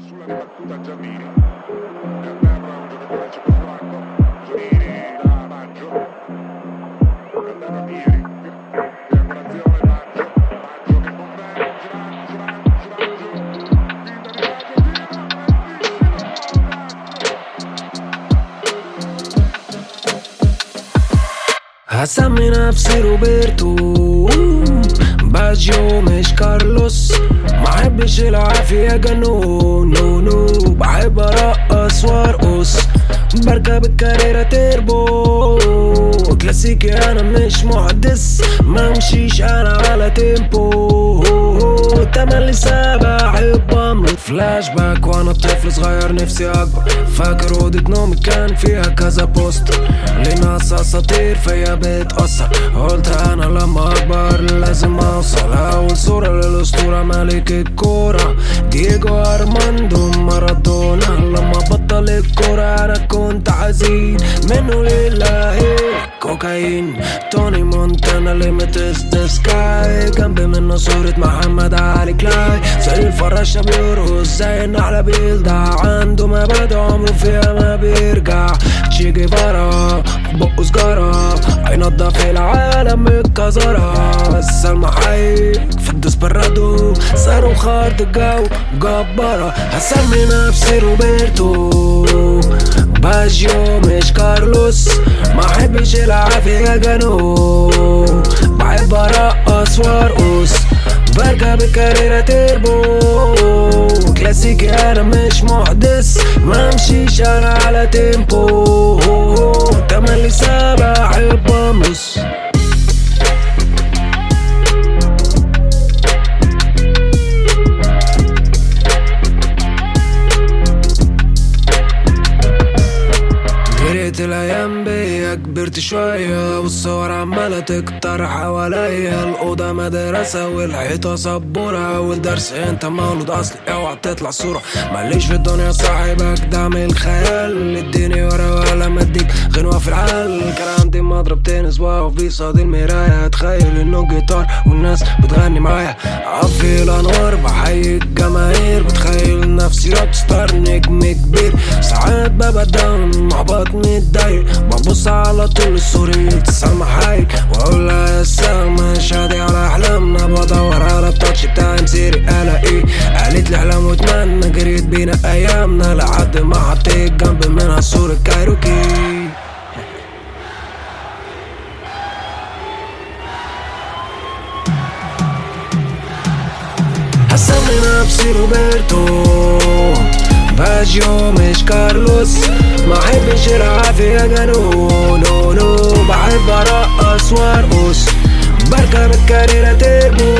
sulla ribattuta Giannini e a terra un giocatore c'è più franco. Giannini da Baggio, andava Pieri, triangolazione Baggio che converge, Baggio, finta di هسمي نفسي روبرتو باجيو مش كارلوس، محبش العافية جنون نو نو، بحب ارقص وارقص، بركب الكاريرة تربو كلاسيكي، انا مش محدث، ممشيش انا على تيمبو، تملي سابع احب امرض، فلاش باك وانا طفل صغير نفسي اكبر، فاكر اوضة نومي كان فيها كذا بوستر لناس اساطير فيا بتأثر، قلت انا لما اكبر لازم اوصل، اول صورة للاسطورة ملك الكورة دييجو ارماندو مارادونا، لما بطل الكورة انا كنت حزين منه لله، كوكايين توني مونتانا ليميتس ذا سكاي، جنبي منه صورة محمد علي كلاي، زي الفراشة بيرقص زي النحلة بيلدع، عنده مبادئ عمره فيها ما بيرجع، تشي جيفارا بقه سجارة هينضف العالم من الكزارة، السلمى حي في الدسبرادو صاروخ ارض الجو جبارة، هسمي نفسي روبرتو باجيو مش كارلوس، محبش العافية جنون، بحب ارقص وارقص، بركب الكاريرة تربو كلاسيكي، انا مش محدث، ممشيش انا على تيمبو، تملي سابع احب امرس. جريت الايام بيا كبرت شوية، والصور عمالة تكتر حواليا، الأوضة مدرسة والحيطة سبورة، والدرس انت مولود اصلي اوعى تطلع صورة، ماليش في الدنيا صاحبك دعم الخيال، اديني ورا ولا مديك غنوة في العال، كان عندي مضرب تنس واقف بيصاد المراية، اتخيل انه جيتار والناس بتغني معايا، عفي الانوار بحيي الجماهير، بتخيل نفسي روك ستار نجم كبير، ساعات ببقى داون محبط متضايق، ببص على طول الصورة سلمى حايك، واقول لها يا سلمى شادي على احلامنا، بدور على التاتش بتاع مسيري الاقيه، قالت لي احلام واتمنى، جريت بينا ايامنا لحد ما حطيت جنب منها صورة كايروكي. هسمي نفسي روبرتو باجيو مش كارلوس، محبش العافية جنون نو نو، بحب ارقص وارقص، بركب الكاريرة تربو